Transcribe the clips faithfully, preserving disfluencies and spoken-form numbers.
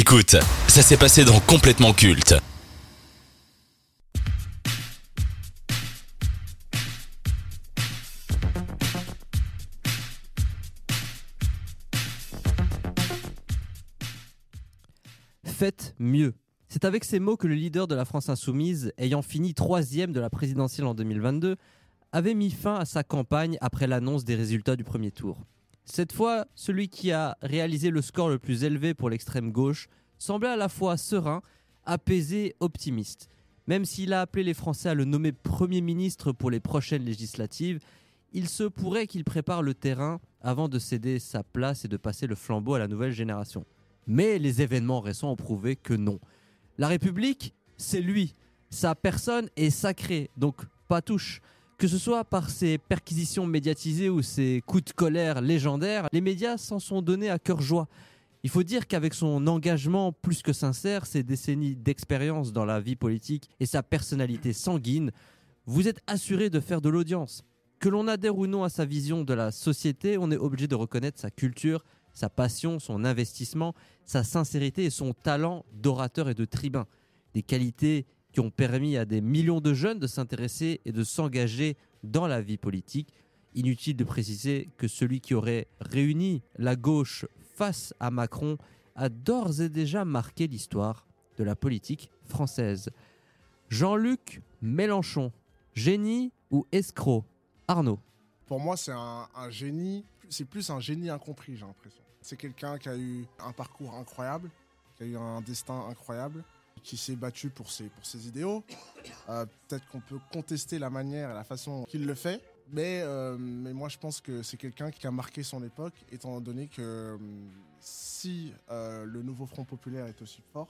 Écoute, ça s'est passé dans Complètement Culte. Faites mieux. C'est avec ces mots que le leader de la France Insoumise, ayant fini troisième de la présidentielle en deux mille vingt-deux, avait mis fin à sa campagne après l'annonce des résultats du premier tour. Cette fois, celui qui a réalisé le score le plus élevé pour l'extrême gauche semblait à la fois serein, apaisé, optimiste. Même s'il a appelé les Français à le nommer Premier ministre pour les prochaines législatives, il se pourrait qu'il prépare le terrain avant de céder sa place et de passer le flambeau à la nouvelle génération. Mais les événements récents ont prouvé que non. La République, c'est lui. Sa personne est sacrée, donc pas touche. Que ce soit par ses perquisitions médiatisées ou ses coups de colère légendaires, les médias s'en sont donnés à cœur joie. Il faut dire qu'avec son engagement plus que sincère, ses décennies d'expérience dans la vie politique et sa personnalité sanguine, vous êtes assuré de faire de l'audience. Que l'on adhère ou non à sa vision de la société, on est obligé de reconnaître sa culture, sa passion, son investissement, sa sincérité et son talent d'orateur et de tribun. Des qualités qui ont permis à des millions de jeunes de s'intéresser et de s'engager dans la vie politique. Inutile de préciser que celui qui aurait réuni la gauche face à Macron a d'ores et déjà marqué l'histoire de la politique française. Jean-Luc Mélenchon, génie ou escroc? Arnaud. Pour moi, c'est un, un génie, c'est plus un génie incompris, j'ai l'impression. C'est quelqu'un qui a eu un parcours incroyable, qui a eu un destin incroyable, qui s'est battu pour ses, pour ses idéaux. Euh, peut-être qu'on peut contester la manière et la façon qu'il le fait, mais, euh, mais moi je pense que c'est quelqu'un qui a marqué son époque, étant donné que euh, si euh, le nouveau Front Populaire est aussi fort,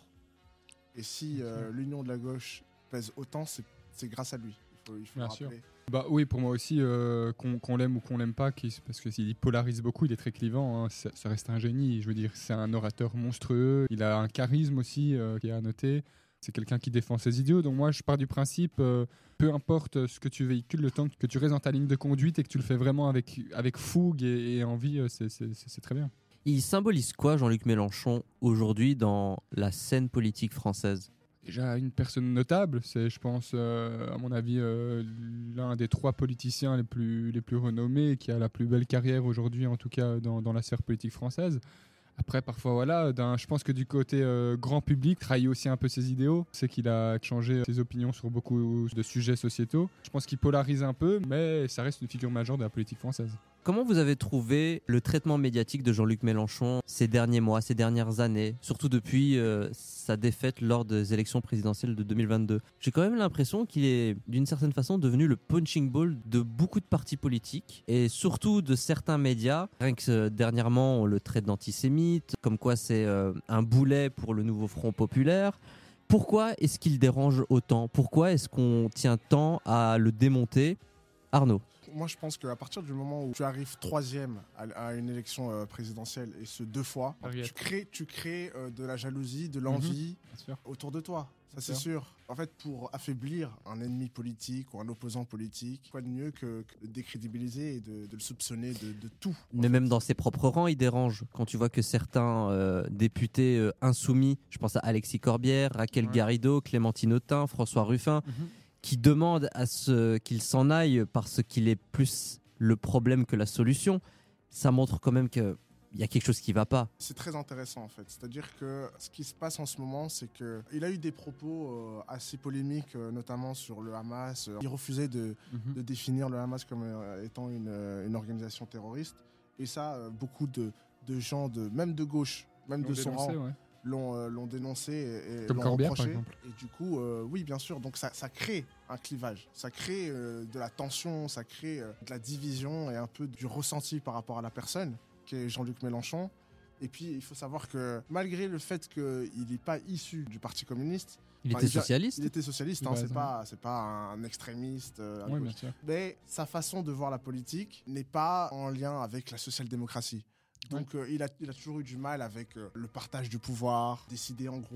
et si euh, l'union de la gauche pèse autant, c'est, c'est grâce à lui. Il faut, il faut Bien le rappeler. sûr. Bah oui, pour moi aussi, euh, qu'on, qu'on l'aime ou qu'on l'aime pas, parce qu'il polarise beaucoup, il est très clivant, hein, ça, ça reste un génie, je veux dire, c'est un orateur monstrueux, il a un charisme aussi euh, qui est à noter, c'est quelqu'un qui défend ses idéaux, donc moi je pars du principe, euh, peu importe ce que tu véhicules, le temps que tu restes dans ta ligne de conduite et que tu le fais vraiment avec, avec fougue et, et envie, c'est, c'est, c'est, c'est très bien. Il symbolise quoi, Jean-Luc Mélenchon, aujourd'hui dans la scène politique française ? Déjà une personne notable, c'est je pense euh, à mon avis euh, l'un des trois politiciens les plus, les plus renommés, qui a la plus belle carrière aujourd'hui en tout cas dans, dans la sphère politique française. Après parfois voilà, d'un, je pense que du côté euh, grand public, trahit aussi un peu ses idéaux, c'est qu'il a changé ses opinions sur beaucoup de sujets sociétaux. Je pense qu'il polarise un peu, mais ça reste une figure majeure de la politique française. Comment vous avez trouvé le traitement médiatique de Jean-Luc Mélenchon ces derniers mois, ces dernières années, surtout depuis euh, sa défaite lors des élections présidentielles de deux mille vingt-deux? J'ai quand même l'impression qu'il est d'une certaine façon devenu le punching ball de beaucoup de partis politiques et surtout de certains médias. Rien que euh, dernièrement, on le traite d'antisémite, comme quoi c'est euh, un boulet pour le nouveau Front Populaire. Pourquoi est-ce qu'il dérange autant? Pourquoi est-ce qu'on tient tant à le démonter? Arnaud. Moi, je pense qu'à partir du moment où tu arrives troisième à, à une élection euh, présidentielle, et ce deux fois, Ariette. tu crées, tu crées euh, de la jalousie, de l'envie Mmh, autour de toi. Ça, c'est sûr. sûr. En fait, pour affaiblir un ennemi politique ou un opposant politique, quoi de mieux que, que de décrédibiliser et de, de le soupçonner de, de tout. Mais même dans ses propres rangs, il dérange. Quand tu vois que certains euh, députés euh, insoumis, je pense à Alexis Corbière, Raquel Ouais. Garrido, Clémentine Autain, François Ruffin, Mmh. qui demandent à ce qu'il s'en aille parce qu'il est plus le problème que la solution, ça montre quand même qu'il y a quelque chose qui ne va pas. C'est très intéressant en fait. C'est-à-dire que ce qui se passe en ce moment, c'est qu'il a eu des propos euh, assez polémiques, euh, notamment sur le Hamas. Il refusait de, Mmh. de définir le Hamas comme euh, étant une, euh, une organisation terroriste. Et ça, euh, beaucoup de, de gens, de, même de gauche, même de son rang, ouais. l'ont, euh, l'ont dénoncé et, et Comme l'ont Corbière, par reproché. exemple. Et du coup, euh, oui, bien sûr. Donc ça, ça crée un clivage, ça crée euh, de la tension, ça crée euh, de la division et un peu du ressenti par rapport à la personne, qui est Jean-Luc Mélenchon. Et puis, il faut savoir que malgré le fait qu'il n'est pas issu du Parti communiste, Il enfin, était il- socialiste. il était socialiste, De hein, base, c'est hein. pas, c'est pas un extrémiste. euh, à Ouais, gauche. bien sûr. Mais sa façon de voir la politique n'est pas en lien avec la social-démocratie. Donc euh, il, a, il a toujours eu du mal avec euh, le partage du pouvoir, décider en groupe.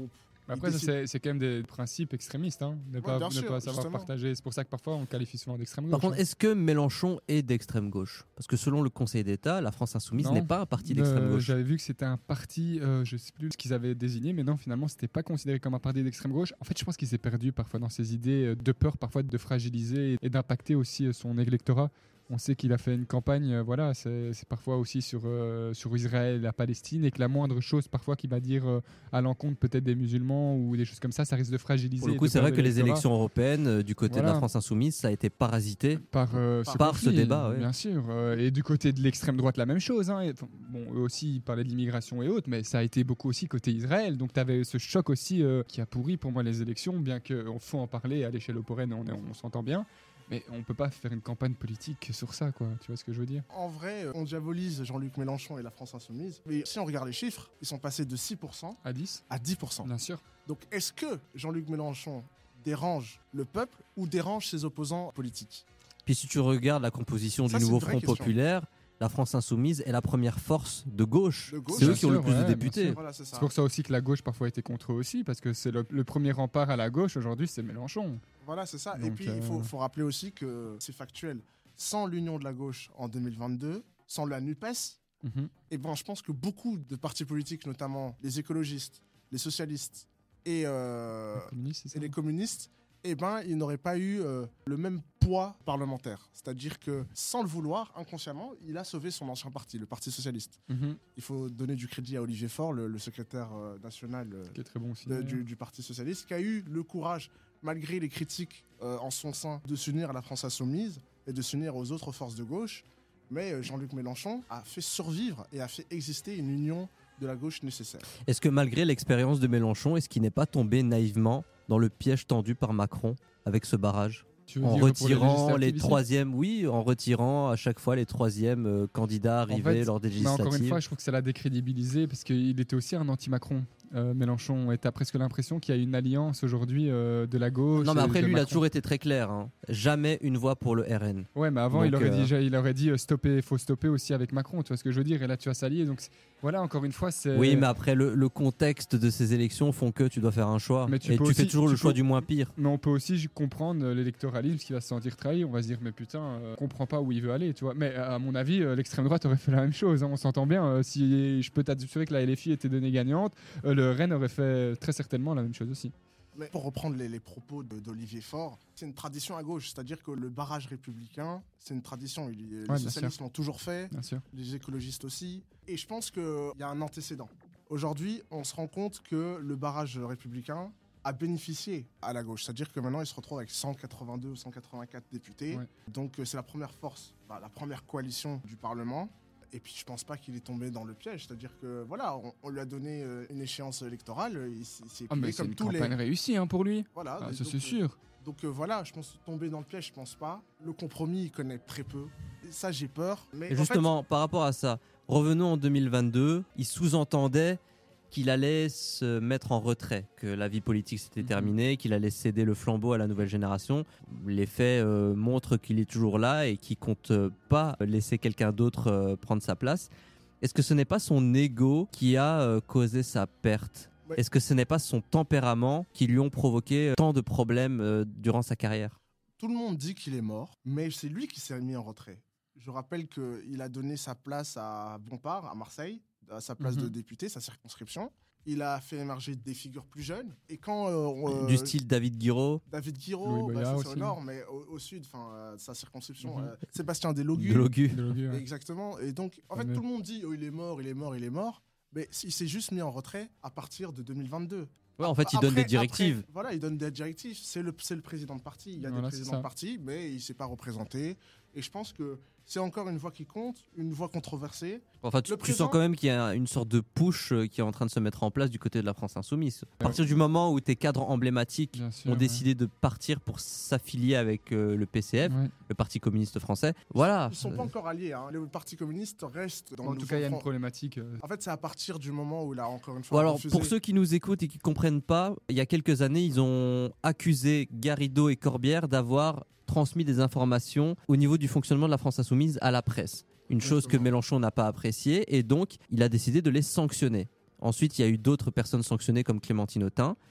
Après, ça, c'est, c'est quand même des principes extrémistes, hein, ne Ouais, pas, bien ne sûr, pas savoir justement. partager. C'est pour ça que parfois on qualifie souvent d'extrême gauche. Par contre, hein. est-ce que Mélenchon est d'extrême gauche? Parce que selon le Conseil d'État, la France Insoumise Non. n'est pas un parti Euh, d'extrême gauche. J'avais vu que c'était un parti, euh, je sais plus ce qu'ils avaient désigné, mais non, finalement, c'était pas considéré comme un parti d'extrême gauche. En fait, je pense qu'il s'est perdu parfois dans ses idées, euh, de peur parfois de fragiliser et d'impacter aussi euh, son électorat. On sait qu'il a fait une campagne, euh, voilà, c'est, c'est parfois aussi sur, euh, sur Israël et la Palestine, et que la moindre chose parfois qui va dire euh, à l'encontre peut-être des musulmans ou des choses comme ça, ça risque de fragiliser. Pour le coup, de c'est vrai perdre que les l'électorat. élections européennes, euh, du côté de Voilà. la France Insoumise, ça a été parasité. Par, euh, Par- ce, par ce conflit, débat, ouais. bien sûr. Euh, et du côté de l'extrême droite, la même chose. Hein. Et, enfin, bon, eux aussi, ils parlaient de l'immigration et autres, mais ça a été beaucoup aussi côté Israël. Donc, tu avais ce choc aussi euh, qui a pourri pour moi les élections, bien qu'on faut en parler à l'échelle européenne, on, est- on s'entend bien. Mais on peut pas faire une campagne politique sur ça, quoi. Tu vois ce que je veux dire? En vrai, on diabolise Jean-Luc Mélenchon et la France Insoumise. Mais si on regarde les chiffres, ils sont passés de six pour cent À dix à dix pour cent. Bien sûr. Donc est-ce que Jean-Luc Mélenchon dérange le peuple ou dérange ses opposants politiques? Puis si tu regardes la composition Ça, du c'est nouveau une vraie Front question. populaire, la France Insoumise est la première force de gauche. De gauche, c'est eux bien qui ont le sûr, plus ouais, de bien députés. sûr. Voilà, c'est ça. C'est pour ça aussi que la gauche parfois a été contre eux aussi, parce que c'est le, le premier rempart à la gauche aujourd'hui, c'est Mélenchon. Voilà, c'est ça. Et Donc, puis, il euh, faut, faut rappeler aussi que c'est factuel. Sans l'union de la gauche en deux mille vingt-deux, sans la NUPES, Mhm. eh ben, je pense que beaucoup de partis politiques, notamment les écologistes, les socialistes et, euh, Les communistes, c'est ça et les communistes, eh ben, ils n'auraient pas eu euh, le même poids parlementaire. C'est-à-dire que, sans le vouloir, inconsciemment, il a sauvé son ancien parti, le Parti socialiste. Mhm. Il faut donner du crédit à Olivier Faure, le, le secrétaire euh, national euh, Qui est très bon aussi. de- d'ailleurs. du, du Parti socialiste, qui a eu le courage, malgré les critiques euh, en son sein, de s'unir à la France Insoumise et de s'unir aux autres forces de gauche. Mais euh, Jean-Luc Mélenchon a fait survivre et a fait exister une union de la gauche nécessaire. Est-ce que malgré l'expérience de Mélenchon, est-ce qu'il n'est pas tombé naïvement dans le piège tendu par Macron avec ce barrage? Tu veux En dire pour retirant les législatives ici troisièmes, oui, en retirant à chaque fois les troisièmes euh, candidats arrivés fait, lors des Mais législatives. encore une fois, je trouve que ça l'a décrédibilisé parce qu'il était aussi un anti-Macron, euh, Mélenchon. Et t'as presque l'impression qu'il y a une alliance aujourd'hui euh, de la gauche. Non, mais et après, de lui, il a Macron. toujours été très clair. hein. Jamais une voix pour le R N. Ouais, mais avant, Donc, il aurait euh, dit, il aurait dit euh, stopper, faut stopper aussi avec Macron. Tu vois ce que je veux dire? Et là, tu vas s'allier. Donc c'est- voilà, encore une fois, c'est. Oui, mais après, le, le contexte de ces élections font que tu dois faire un choix. Mais tu Et peux tu fais aussi- toujours tu le choix peux- du moins pire. Mais on peut aussi j- comprendre euh, l'électoralisme qui va se sentir trahi. On va se dire, mais putain, euh, on comprend pas où il veut aller, tu vois. Mais euh, à mon avis, euh, l'extrême droite aurait fait la même chose. hein, on s'entend bien. euh, si je peux t'assurer que la L F I était donnée gagnante, euh, le R N aurait fait très certainement la même chose aussi. Mais pour reprendre les, les propos de- d'Olivier Faure, c'est une tradition à gauche, c'est-à-dire que le barrage républicain, c'est une tradition. Il- les bien socialistes l'ont toujours fait, Bien sûr. les écologistes aussi. Et je pense qu'il y a un antécédent. Aujourd'hui, on se rend compte que le barrage républicain a bénéficié à la gauche. C'est-à-dire que maintenant, il se retrouve avec cent quatre-vingt-deux ou cent quatre-vingt-quatre députés. Ouais. Donc, euh, c'est la première force, bah, la première coalition du Parlement. Et puis, je pense pas qu'il est tombé dans le piège. C'est-à-dire que, voilà, on, on lui a donné euh, une échéance électorale. Il s'est il s'est Ah, plié mais c'est comme une tous les. campagne réussie hein, pour lui. Voilà. Ah, et ça, donc, c'est euh, sûr. donc euh, voilà, je pense tomber dans le piège, je pense pas. Le compromis, il connaît très peu. Et ça, j'ai peur. Mais Et en fait, justement, par rapport à ça, revenons en deux mille vingt-deux, il sous-entendait qu'il allait se mettre en retrait, que la vie politique s'était Mhm. terminée, qu'il allait céder le flambeau à la nouvelle génération. Les faits euh, montrent qu'il est toujours là et qu'il compte euh, pas laisser quelqu'un d'autre euh, prendre sa place. Est-ce que ce n'est pas son ego qui a euh, causé sa perte? Ouais. Est-ce que ce n'est pas son tempérament qui lui ont provoqué euh, tant de problèmes euh, durant sa carrière? tout le monde dit qu'il est mort, mais c'est lui qui s'est mis en retrait. Je rappelle qu'il a donné sa place à Bompard, à Marseille, à sa place Mhm. de député, sa circonscription. Il a fait émerger des figures plus jeunes. Et quand euh, on, euh, Du style David Guiraud, David Guiraud, Louis bah, Boyard ça, c'est au aussi. nord, mais au, au sud, enfin, euh, sa circonscription, Mhm. euh, Sébastien Delogu. de Logu. De Logu, ouais. Exactement. Et donc, en fait, Fameux. tout le monde dit oh, il est mort, il est mort, il est mort. Mais il s'est juste mis en retrait à partir de deux mille vingt-deux. Ouais, en fait, il donne Après- des directives. après, voilà, il donne des directives. C'est le, c'est le président de parti. Il y a Voilà, des c'est présidents ça. de parti, mais il ne s'est pas représenté. Et je pense que c'est encore une voix qui compte, une voix controversée. Enfin, tu, Le tu présent- sens quand même qu'il y a une sorte de push euh, qui est en train de se mettre en place du côté de la France Insoumise. À partir du moment où tes cadres emblématiques Bien sûr, ont ouais. décidé de partir pour s'affilier avec euh, le P C F, Ouais. le Parti communiste français, voilà. Ils ne sont pas encore alliés. hein. Le Parti communiste reste dans En le tout cas, il y a une front. problématique. euh, En fait, c'est à partir du moment où il a encore une Bon, fois alors, refusé. pour ceux qui nous écoutent et qui ne comprennent pas, il y a quelques années, ils ont accusé Garrido et Corbière d'avoir transmis des informations au niveau du fonctionnement de la France Insoumise à la presse. Une chose que Exactement. Mélenchon n'a pas appréciée et donc il a décidé de les sanctionner. Ensuite, il y a eu d'autres personnes sanctionnées comme Clémentine Autain.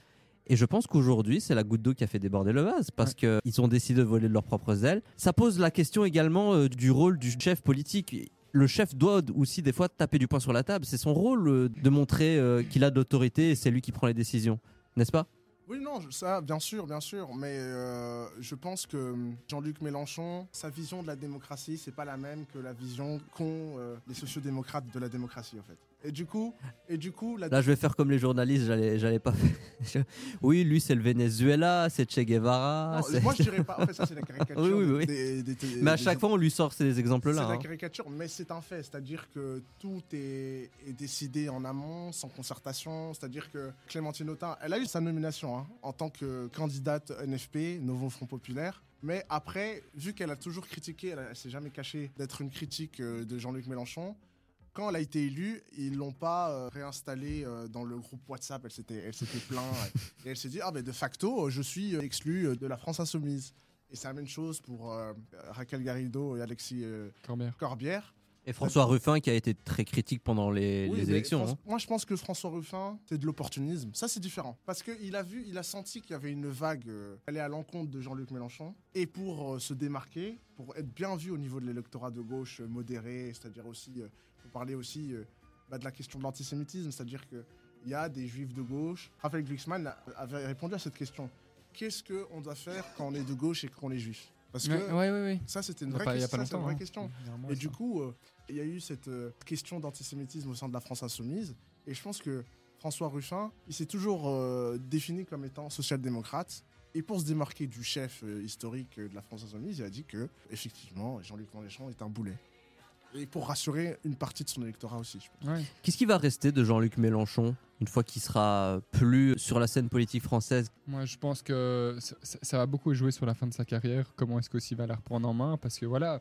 Et je pense qu'aujourd'hui, c'est la goutte d'eau qui a fait déborder le vase parce Ouais. qu'ils ont décidé de voler de leurs propres ailes. Ça pose la question également euh, du rôle du chef politique. Le chef doit aussi des fois taper du poing sur la table. C'est son rôle euh, de montrer euh, qu'il a de l'autorité et c'est lui qui prend les décisions. N'est-ce pas ? Oui, non, je- ça, bien sûr, bien sûr. Mais euh, je pense que Jean-Luc Mélenchon, sa vision de la démocratie, c'est pas la même que la vision qu'ont euh, les sociodémocrates de la démocratie, en fait. Et du coup, et du coup la... Là, je vais faire comme les journalistes. J'allais, j'allais pas. faire- oui, lui, c'est le Venezuela, c'est Che Guevara. Non, c'est- moi, je dirais pas. En fait, ça, c'est la caricature. Oui, oui, oui. des- des- des- Mais à des- chaque fois, on lui sort ces C'est exemples-là. la hein. caricature, mais c'est un fait. C'est-à-dire que tout est, est décidé en amont, sans concertation. C'est-à-dire que Clémentine Autain, elle a eu sa nomination hein, en tant que candidate N F P, Nouveau Front Populaire. Mais après, vu qu'elle a toujours critiqué, elle, elle s'est jamais cachée d'être une critique euh, de Jean-Luc Mélenchon. Quand elle a été élue, ils l'ont pas euh, réinstallée euh, dans le groupe WhatsApp. Elle s'était, elle s'était plainte et elle s'est dit ah ben de facto, euh, je suis euh, exclue euh, de la France insoumise. Et c'est la même chose pour euh, Raquel Garrido et Alexis euh, Corbière. Corbière. Et François Ruffin qui a été très critique pendant les, Oui, les mais élections. François- hein. Moi, je pense que François Ruffin, c'est de l'opportunisme. Ça, c'est différent. Parce qu'il a vu, il a senti qu'il y avait une vague euh, aller à l'encontre de Jean-Luc Mélenchon. Et pour euh, se démarquer, pour être bien vu au niveau de l'électorat de gauche euh, modéré, c'est-à-dire aussi, euh, faut parler aussi euh, bah, de la question de l'antisémitisme, c'est-à-dire qu'il y a des juifs de gauche. Raphaël Glucksmann avait répondu à cette question. Qu'est-ce qu'on doit faire quand on est de gauche et qu'on est juif? Parce que Ouais, ouais, ouais, ouais. ça, c'était une Il y a vraie, pas- il y a question, pas ça, c'est une longtemps, vraie hein. question. Dernièrement, Et ça. du coup, euh, il y a eu cette euh, question d'antisémitisme au sein de la France insoumise. Et je pense que François Ruffin, il s'est toujours euh, défini comme étant social-démocrate. Et pour se démarquer du chef euh, historique euh, de la France insoumise, il a dit que, effectivement, Jean-Luc Mélenchon est un boulet. Et pour rassurer une partie de son électorat aussi, je pense. Ouais. Qu'est-ce qui va rester de Jean-Luc Mélenchon une fois qu'il sera plus sur la scène politique française? Moi, je pense que ça, ça- ça va beaucoup jouer sur la fin de sa carrière. Comment est-ce qu'aussi il va la reprendre en main? Parce que voilà,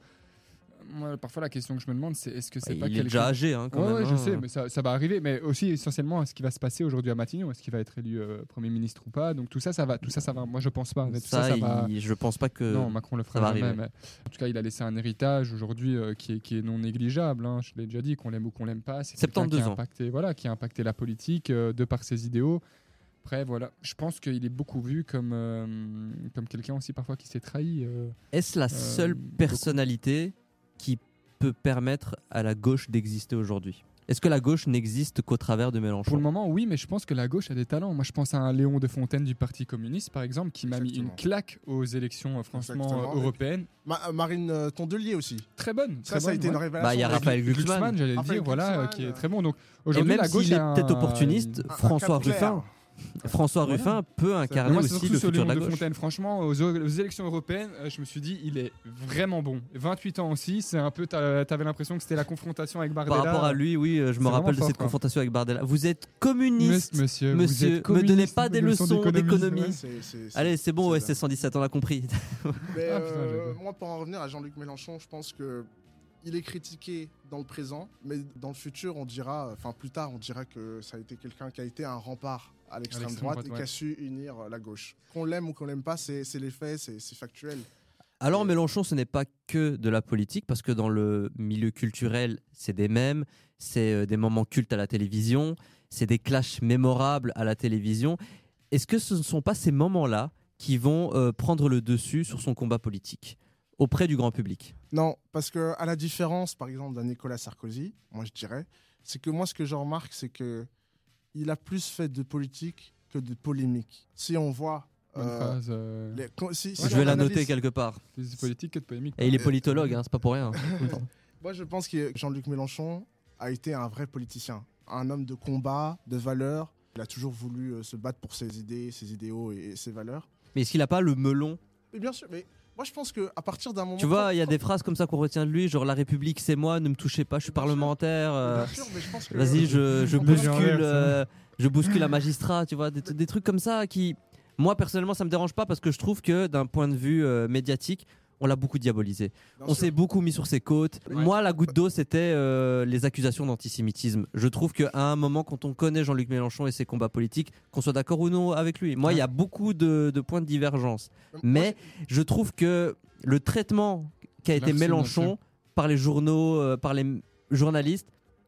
moi, parfois la question que je me demande, c'est est-ce que c'est Il pas est quelqu'un- déjà âgé, hein, quand Ouais, même. ouais, je hein. sais, mais ça, ça va arriver. Mais aussi essentiellement, ce qui va se passer aujourd'hui à Matignon, est-ce qu'il va être élu euh, premier ministre ou pas? Donc tout ça, ça va. Tout ça, ça va. Moi, je pense pas. Tout ça, Ça, ça, va. il- je pense pas que. Non, Macron le ça fera va jamais. arriver. Mais en tout cas, il a laissé un héritage aujourd'hui euh, qui, est, qui est non négligeable. hein. Je l'ai déjà dit, qu'on l'aime ou qu'on l'aime pas. C'est quelqu'un soixante-douze qui a ans. impacté, voilà, qui a impacté la politique euh, de par ses idéaux. Après, voilà, je pense qu'il est beaucoup vu comme, euh, comme quelqu'un aussi parfois qui s'est trahi. euh. Est-ce la seule beaucoup. personnalité qui peut permettre à la gauche d'exister aujourd'hui? Est-ce que la gauche n'existe qu'au travers de Mélenchon? Pour le moment, oui, mais je pense que la gauche a des talents. Moi, je pense à un Léon de Fontaine du Parti communiste, par exemple, qui m'a mis une Exactement. claque aux élections, euh, franchement, Exactement. euh, européennes. Ma- euh, Marine euh, Tondelier aussi. Très bonne. Ça, très ça a bonne, été ouais. une révélation. Bah, il y a Et- Raphaël Glucksmann. Glucksmann, j'allais le Raphaël dire, voilà, euh, Glucksmann, qui est euh. très bon. Donc Et aujourd'hui, même la gauche s'il est a un- peut-être opportuniste, un- un François cap clair. Ruffin, François Voilà. Ruffin peut incarner Moi, c'est aussi surtout le sur futur Léon de la de gauche. Fontaine. Franchement, aux, aux élections européennes, euh, je me suis dit, il est vraiment bon. vingt-huit ans aussi, c'est un peu, t'a- t'avais l'impression que c'était la confrontation avec Bardella. Par rapport à lui, oui, euh, je me c'est rappelle vraiment de fort, cette quoi. confrontation avec Bardella. Vous êtes communiste, Monsieur, monsieur, vous monsieur, êtes me donnez communiste, pas des leçons d'économie. d'économie. Ouais, c'est- c'est- c'est- Allez, c'est bon, c'est ouais, ça. c'est cent dix-sept, on l'a compris. Mais Ah, putain, euh, j'ai- moi, pour en revenir à Jean-Luc Mélenchon, je pense que il est critiqué dans le présent, mais dans le futur, on dira, enfin plus tard, on dira que ça a été quelqu'un qui a été un rempart à l'extrême l'extrême droite, droite, et ouais. qui a su unir euh, la gauche. Qu'on l'aime ou qu'on l'aime pas, c'est c'est les faits, c'est c'est factuel. Alors Et- Mélenchon, ce n'est pas que de la politique, parce que dans le milieu culturel, c'est des mèmes, c'est euh, des moments cultes à la télévision, c'est des clashs mémorables à la télévision. Est-ce que ce ne sont pas ces moments-là qui vont euh, prendre le dessus sur son combat politique auprès du grand public? Non, parce que à la différence, par exemple, d'un Nicolas Sarkozy, moi je dirais, c'est que moi ce que je remarque, c'est que il a plus fait de politique que de polémique. Si on voit, Bonne euh, phrase. euh, les- quand- si- si Je on vais la analyse- noter quelque part. plus de politique que de polémique. Et il est Euh, politologue, hein, c'est pas pour rien. Moi, je pense que Jean-Luc Mélenchon a été un vrai politicien, un homme de combat, de valeurs. Il a toujours voulu euh, se battre pour ses idées, ses idéaux et, et ses valeurs. Mais est-ce qu'il n'a pas le melon? Mais bien sûr, mais moi, je pense qu'à partir d'un moment... Tu vois, quand- il y a quand- des phrases comme ça qu'on retient de lui, genre la République c'est moi, ne me touchez pas, je suis Bien sûr. parlementaire. euh, Bien sûr, mais je pense que- Vas-y, je, je On peut bouscule, l'inverse, euh, je bouscule un magistrat, tu vois, des, des trucs comme ça qui, moi personnellement, ça me dérange pas parce que je trouve que d'un point de vue euh, médiatique, on l'a beaucoup diabolisé. Bien On sûr. s'est beaucoup mis sur ses côtes. Ouais. Moi, la goutte d'eau, c'était euh, les accusations d'antisémitisme. Je trouve qu'à un moment, quand on connaît Jean-Luc Mélenchon et ses combats politiques, qu'on soit d'accord ou non avec lui, moi, il y a beaucoup de, de points de divergence. Moi, Mais je trouve que le traitement qu'a été Merci, Mélenchon monsieur. par les journaux, euh, par les m- journalistes,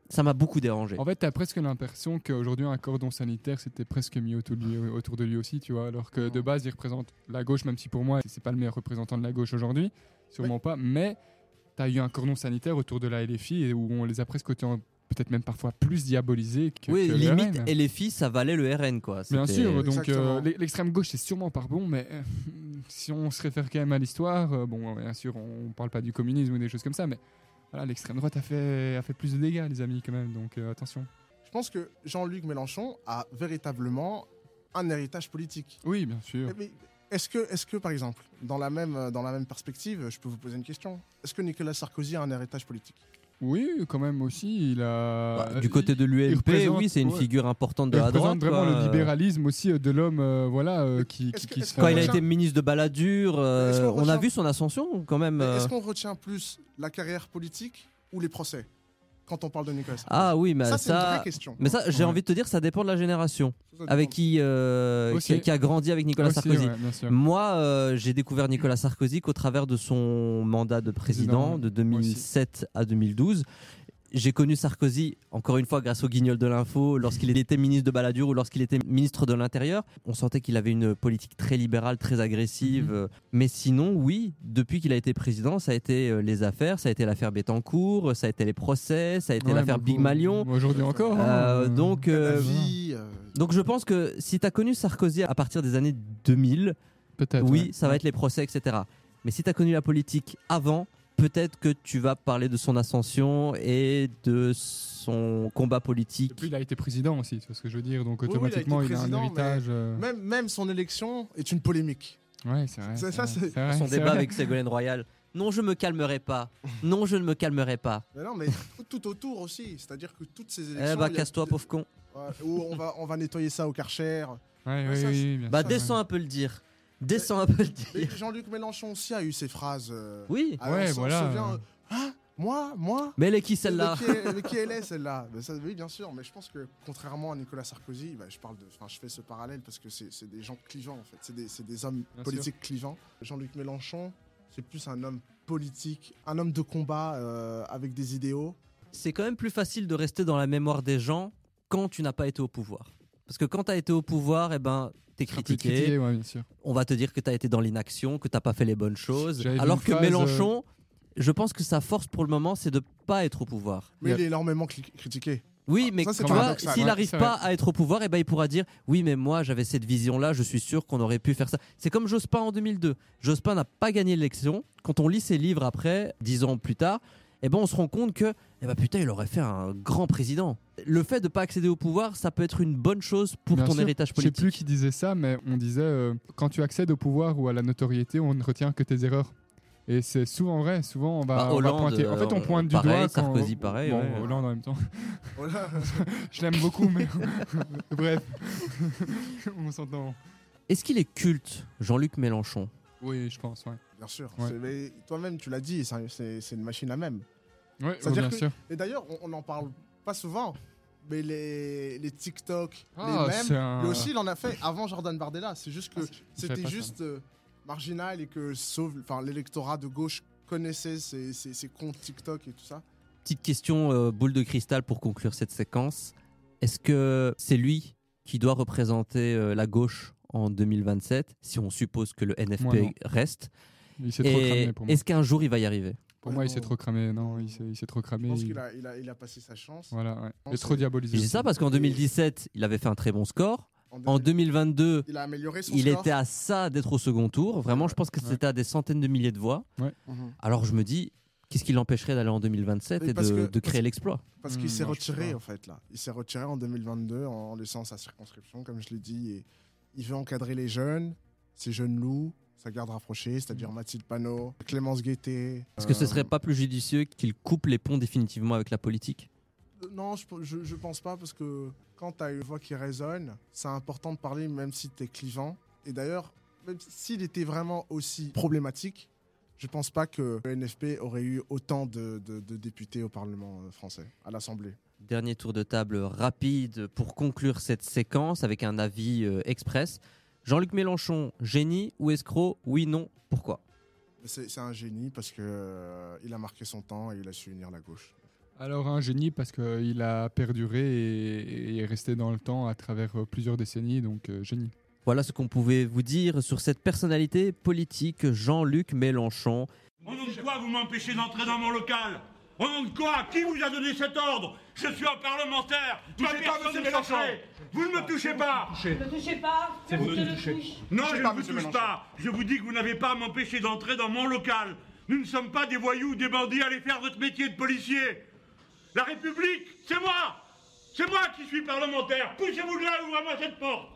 ça m'a beaucoup dérangé. En fait, tu as presque l'impression qu'aujourd'hui, un cordon sanitaire, c'était presque mis autour de lui, autour de lui aussi, tu vois. Alors que de base, il représente la gauche, même si pour moi, c'est pas le meilleur représentant de la gauche aujourd'hui, sûrement oui. pas. Mais tu as eu un cordon sanitaire autour de la L F I et où on les a presque autant, peut-être même parfois plus diabolisés que, oui, que limite, le R N. L F I, ça valait le R N, quoi. Bien C'était- sûr, donc Exactement. euh, l'extrême gauche, c'est sûrement pas bon, mais euh, si on se réfère quand même à l'histoire, euh, bon, bien sûr, on parle pas du communisme ou des choses comme ça, mais voilà, l'extrême droite a fait, a fait plus de dégâts, les amis, quand même, donc euh, attention. Je pense que Jean-Luc Mélenchon a véritablement un héritage politique. Oui, bien sûr. Mais est-ce que, est-ce que, par exemple, dans la, même, dans la même perspective, je peux vous poser une question. Est-ce que Nicolas Sarkozy a un héritage politique ? Oui, quand même aussi, il a... Bah, du côté de l'U M P, représente- oui, c'est une ouais. figure importante de il la représente droite. vraiment quoi. le libéralisme aussi euh, de l'homme, euh, voilà, euh, qui, Est-ce qui, que- qui est-ce se que- Quand il a Retient- été ministre de Balladur, euh, Est-ce qu'on on a retient- vu son ascension quand même. Mais euh. Est-ce qu'on retient plus la carrière politique ou les procès quand on parle de Nicolas Sarkozy ? Ah oui, mais ça, ça, c'est une vraie question. mais ça, j'ai Ouais. envie de te dire, ça dépend de la génération Ça, ça avec dépend. qui, euh, Aussi. qui, qui a grandi avec Nicolas Aussi, Sarkozy. ouais, bien sûr. Moi, euh, j'ai découvert Nicolas Sarkozy qu'au travers de son mandat de président, Président, de deux mille sept à deux mille douze. J'ai connu Sarkozy, encore une fois, grâce au guignol de l'info, lorsqu'il était ministre de Balladur ou lorsqu'il était ministre de l'Intérieur. On sentait qu'il avait une politique très libérale, très agressive. Mhm. Mais sinon, oui, depuis qu'il a été président, ça a été euh, les affaires, ça a été l'affaire Bettencourt, ça a été les procès, ça a été Ouais, l'affaire beaucoup- Big Malion. Aujourd'hui encore. Euh, hein. donc, euh, Kadhafi, euh, donc je pense que si tu as connu Sarkozy à partir des années deux mille, Peut-être. oui, ouais. ça va être les procès, et cetera. Mais si tu as connu la politique avant, peut-être que tu vas parler de son ascension et de son combat Et politique. puis il a été président aussi, c'est ce que je veux dire, donc Oui, oui, il a été automatiquement il a, président, un mais héritage. euh, même, même son élection est une polémique. Ouais, c'est vrai. C'est ça, vrai, c'est- vrai, Son c'est débat vrai. avec Ségolène Royal. Non, je me calmerai pas. Non, je ne me calmerai pas. Mais non, mais tout, tout autour aussi. C'est-à-dire que toutes ces élections. Eh bah, il y a- casse-toi, pauvre con. Ouais, où on va, on va nettoyer ça au Karcher. Ouais, Ouais, oui, ça, oui, c'est- oui, bien Bah, sûr, descends ouais. un peu le dire. Descends un peu le Mais dire. Jean-Luc Mélenchon aussi a eu ses phrases. euh, Oui. ah, Ouais, on s'en voilà. souvient, euh, Hein Moi Moi Mais elle est qui celle-là? Mais qui, est- mais qui elle est celle-là Mais ça, Oui, bien sûr, mais je pense que contrairement à Nicolas Sarkozy, bah, je, parle de, enfin, je fais ce parallèle parce que c'est c'est des gens clivants en fait, c'est des, c'est des hommes Bien politiques clivants. Jean-Luc Mélenchon, c'est plus un homme politique, un homme de combat euh, avec des idéaux. C'est quand même plus facile de rester dans la mémoire des gens quand tu n'as pas été au pouvoir. Parce que quand tu as été au pouvoir, eh ben, t'es Un peu de critiqué. critiquer, ouais, bien sûr. On va te dire que tu as été dans l'inaction, que tu n'as pas fait les bonnes choses. J'avais vu Alors une que phrase, Mélenchon, je pense que sa force pour le moment, c'est de pas être au pouvoir. Mais Yep. il est énormément cli- critiqué. Oui, mais ça, c'est tu vois, paradoxal. s'il Ouais, n'arrive c'est pas vrai. à être au pouvoir, eh ben, il pourra dire oui, mais moi j'avais cette vision-là, je suis sûr qu'on aurait pu faire ça. C'est comme Jospin en deux mille deux. Jospin n'a pas gagné l'élection. Quand on lit ses livres après, dix ans plus tard, eh ben, on se rend compte que eh ben, putain, il aurait fait un grand président. Le fait de ne pas accéder au pouvoir, ça peut être une bonne chose pour Bien ton sûr. héritage Je sais politique. plus qui disait ça, mais on disait euh, quand tu accèdes au pouvoir ou à la notoriété, on ne retient que tes erreurs. Et c'est souvent vrai. Souvent, on va, Bah, on va Hollande, pointer. En fait, on euh, pointe du pareil, doigt. Quand... Sarkozy, pareil, Bon, ouais. Hollande en même temps. Voilà. Je l'aime beaucoup, mais bref, on s'entend. Est-ce qu'il est culte, Jean-Luc Mélenchon? Oui, je pense. Ouais. Bien sûr. Ouais. C'est- mais toi-même, tu l'as dit, c'est un- c'est c'est une machine à même. Ouais, C'est-à-dire bien que- sûr. Et d'ailleurs, on n'en parle pas souvent, mais les, les TikTok, Ah, les c'est mêmes, un- lui aussi, il en a fait avant Jordan Bardella. C'est juste que Ah, je savais c'était pas ça. juste euh, marginal et que sauf, enfin, l'électorat de gauche connaissait ces, ces- ces comptes TikTok et tout ça. Petite question euh, boule de cristal pour conclure cette séquence. Est-ce que c'est lui qui doit représenter euh, la gauche en deux mille vingt-sept, si on suppose que le N F Moi, non. P reste? Il s'est trop Et cramé pour moi. est-ce qu'un jour il va y arriver? Pour Ouais, moi, il non. s'est trop cramé. Non, il s'est, il s'est trop Je cramé. pense il- qu'il a, il a, il a passé sa chance. Voilà, ouais. Non, Il est c'est- trop diabolisé. Je dis ça parce qu'en deux mille dix-sept, il avait fait un très bon score. En deux mille vingt-deux, Il a amélioré son il score. était à ça d'être au second tour. Vraiment, je pense que Ouais. c'était à des centaines de milliers de voix. Mhm. Alors je me dis, qu'est-ce qui l'empêcherait d'aller en deux mille vingt-sept Mais et parce de, que- de parce créer que- l'exploit? Parce Hmm, qu'il s'est non, je sais retiré pas. en fait là. Il s'est retiré en deux mille vingt-deux en laissant sa circonscription, comme je l'ai dit. Et il veut encadrer les jeunes, ces jeunes loups, sa garde rapprochée, c'est-à-dire Mathilde Panot, Clémence Guettet. Est-ce que ce euh, serait pas plus judicieux qu'il coupe les ponts définitivement avec la politique? Euh, Non, je, je, je pense pas parce que quand tu as une voix qui résonne, c'est important de parler même si tu es clivant. Et d'ailleurs, même s'il était vraiment aussi problématique, je pense pas que le N F P aurait eu autant de, de- de députés au Parlement euh, français, à l'Assemblée. Dernier tour de table rapide pour conclure cette séquence avec un avis euh, express. Jean-Luc Mélenchon, génie ou escroc? Oui, non, pourquoi? C'est c'est un génie parce que euh, il a marqué son temps et il a su unir la gauche. Alors un génie parce qu'il a perduré et, et est resté dans le temps à travers plusieurs décennies, donc euh, génie. Voilà ce qu'on pouvait vous dire sur cette personnalité politique, Jean-Luc Mélenchon. Au nom de quoi vous m'empêchez d'entrer dans mon local? Au nom de quoi? Qui vous a donné cet ordre? Je suis un parlementaire. Ma personne est sacrée. Vous ne me touchez pas. Ne me touchez pas. C'est vous qui le touchez. Non, je ne vous touche pas. Je vous dis que vous n'avez pas à m'empêcher d'entrer dans mon local. Nous ne sommes pas des voyous ou des bandits. Allez faire votre métier de policier. La République, c'est moi. C'est moi qui suis parlementaire. Poussez-vous de là, ouvrez-moi cette porte.